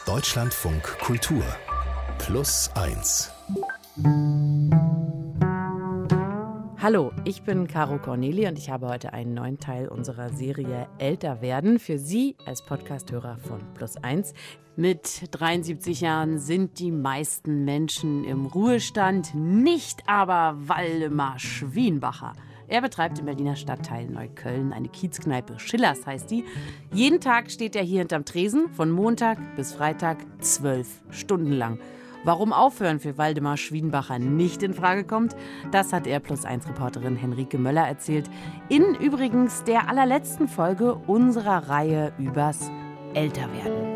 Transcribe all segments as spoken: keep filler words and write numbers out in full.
Deutschlandfunk Kultur Plus eins. Hallo, ich bin Caro Corneli und ich habe heute einen neuen Teil unserer Serie Älter werden für Sie als Podcasthörer von Plus eins. Mit dreiundsiebzig Jahren sind die meisten Menschen im Ruhestand, nicht aber Waldemar Schwienbacher. Er betreibt im Berliner Stadtteil Neukölln eine Kiezkneipe. Schillers heißt die. Jeden Tag steht er hier hinterm Tresen, von Montag bis Freitag, zwölf Stunden lang. Warum aufhören für Waldemar Schwienbacher nicht in Frage kommt, das hat er Plus eins Reporterin Henrike Möller erzählt. In übrigens der allerletzten Folge unserer Reihe übers Älterwerden.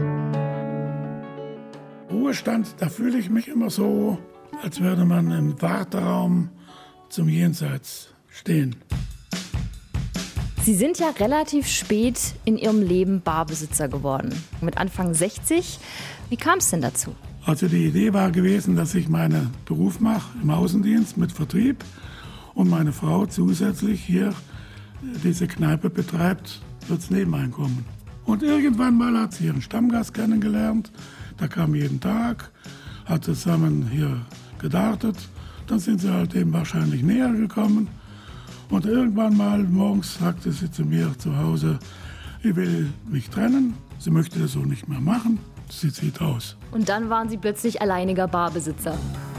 Ruhestand, da fühle ich mich immer so, als würde man im Warteraum zum Jenseits stehen. Sie sind ja relativ spät in Ihrem Leben Barbesitzer geworden. Mit Anfang sechzig. Wie kam es denn dazu? Also die Idee war gewesen, dass ich meinen Beruf mache im Außendienst mit Vertrieb und meine Frau zusätzlich hier diese Kneipe betreibt als Nebeneinkommen. Und irgendwann mal hat sie ihren Stammgast kennengelernt. Der kam jeden Tag, hat zusammen hier gedartet. Dann sind sie halt eben wahrscheinlich näher gekommen. Und irgendwann mal morgens sagte sie zu mir zu Hause, ich will mich trennen, sie möchte das so nicht mehr machen, sie zieht aus. Und dann waren Sie plötzlich alleiniger Barbesitzer.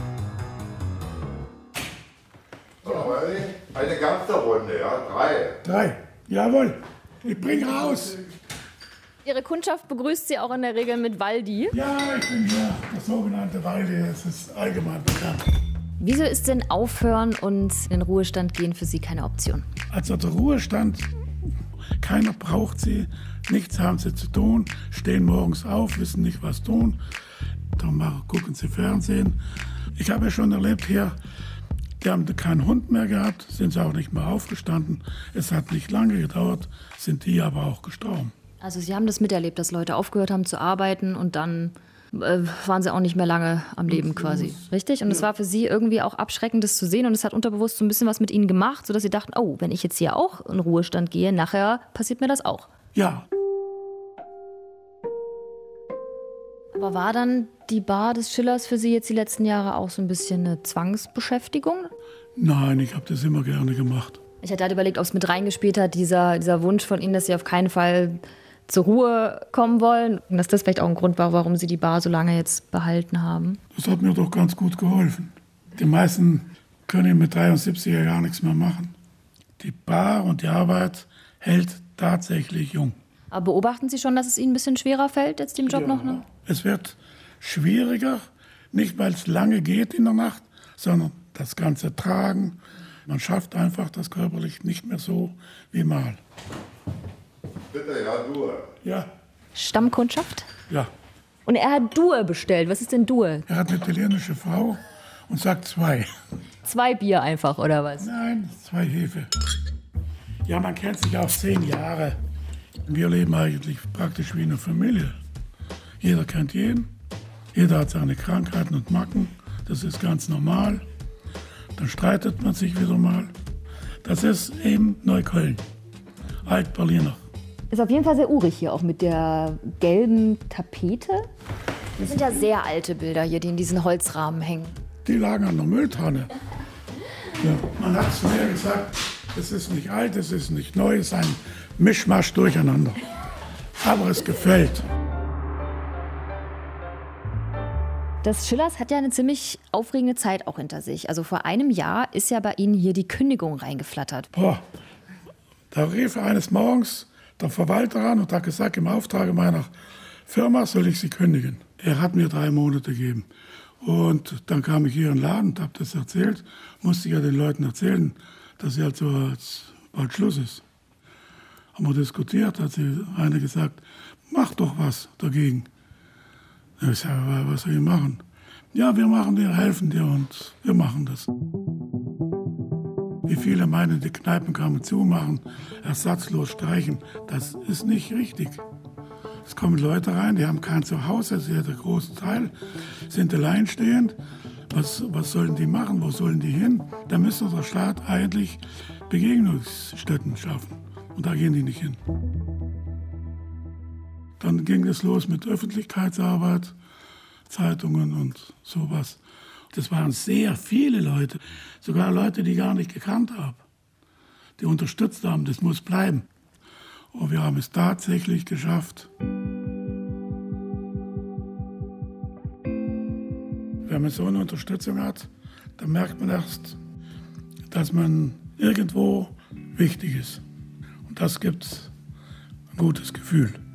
So, eine ganze Runde, ja, drei. Drei, jawohl, ich bring raus. Ihre Kundschaft begrüßt Sie auch in der Regel mit Waldi. Ja, ich bin hier, das sogenannte Waldi, es ist allgemein bekannt. Wieso ist denn Aufhören und in den Ruhestand gehen für Sie keine Option? Also der Ruhestand, keiner braucht sie, nichts haben sie zu tun, stehen morgens auf, wissen nicht, was tun, dann mal gucken sie Fernsehen. Ich habe ja schon erlebt hier, die haben keinen Hund mehr gehabt, sind sie auch nicht mehr aufgestanden. Es hat nicht lange gedauert, sind die aber auch gestorben. Also Sie haben das miterlebt, dass Leute aufgehört haben zu arbeiten und dann äh, waren sie auch nicht mehr lange am Leben quasi, richtig? Und es war für Sie irgendwie auch abschreckend, das zu sehen und es hat unterbewusst so ein bisschen was mit Ihnen gemacht, sodass Sie dachten, oh, wenn ich jetzt hier auch in Ruhestand gehe, nachher passiert mir das auch. Ja. Aber war dann die Bar des Schillers für Sie jetzt die letzten Jahre auch so ein bisschen eine Zwangsbeschäftigung? Nein, ich habe das immer gerne gemacht. Ich hatte halt überlegt, ob es mit reingespielt hat, dieser, dieser Wunsch von Ihnen, dass Sie auf keinen Fall zur Ruhe kommen wollen. Und dass das vielleicht auch ein Grund war, warum Sie die Bar so lange jetzt behalten haben. Das hat mir doch ganz gut geholfen. Die meisten können mit dreiundsiebzig ja gar nichts mehr machen. Die Bar und die Arbeit hält tatsächlich jung. Aber beobachten Sie schon, dass es Ihnen ein bisschen schwerer fällt, jetzt dem Job Ja, noch? Ne? Es wird schwieriger, nicht weil es lange geht in der Nacht, sondern das ganze Tragen. Man schafft einfach das körperlich nicht mehr so wie mal. Bitte, ja, du. Ja, Stammkundschaft? ja. Und er hat Dur bestellt. Was ist denn Dur? Er hat eine italienische Frau und sagt zwei. Zwei Bier einfach, oder was? Nein, zwei Hefe. Ja, man kennt sich auch zehn Jahre. Wir leben eigentlich praktisch wie eine Familie. Jeder kennt jeden. Jeder hat seine Krankheiten und Macken. Das ist ganz normal. Dann streitet man sich wieder mal. Das ist eben Neukölln. Alt-Berliner. Ist auf jeden Fall sehr urig hier, auch mit der gelben Tapete. Das sind ja sehr alte Bilder hier, die in diesen Holzrahmen hängen. Die lagen an der Mülltonne. Ja, man hat zu mir gesagt, es ist nicht alt, es ist nicht neu, es ist ein Mischmasch durcheinander. Aber es gefällt. Das Schillers hat ja eine ziemlich aufregende Zeit auch hinter sich. Also vor einem Jahr ist ja bei Ihnen hier die Kündigung reingeflattert. Boah, da rief eines Morgens der Verwalter an und hat gesagt, im Auftrag meiner Firma soll ich sie kündigen. Er hat mir drei Monate gegeben. Und dann kam ich hier in den Laden und habe das erzählt. Musste ich ja den Leuten erzählen, dass ja so bald Schluss ist. Haben wir diskutiert, hat sie eine gesagt, mach doch was dagegen. Ich sage, was soll ich machen? Ja, wir machen dir, helfen dir und wir machen das. Wie viele meinen, die Kneipen kann man zumachen, ersatzlos streichen. Das ist nicht richtig. Es kommen Leute rein, die haben kein Zuhause, das ist ja der große Teil, sind alleinstehend. Was, was sollen die machen, wo sollen die hin? Da müsste der Staat eigentlich Begegnungsstätten schaffen. Und da gehen die nicht hin. Dann ging es los mit Öffentlichkeitsarbeit, Zeitungen und sowas. Das waren sehr viele Leute, sogar Leute, die ich gar nicht gekannt habe, die unterstützt haben, das muss bleiben. Und wir haben es tatsächlich geschafft. Wenn man so eine Unterstützung hat, dann merkt man erst, dass man irgendwo wichtig ist. Und das gibt ein gutes Gefühl.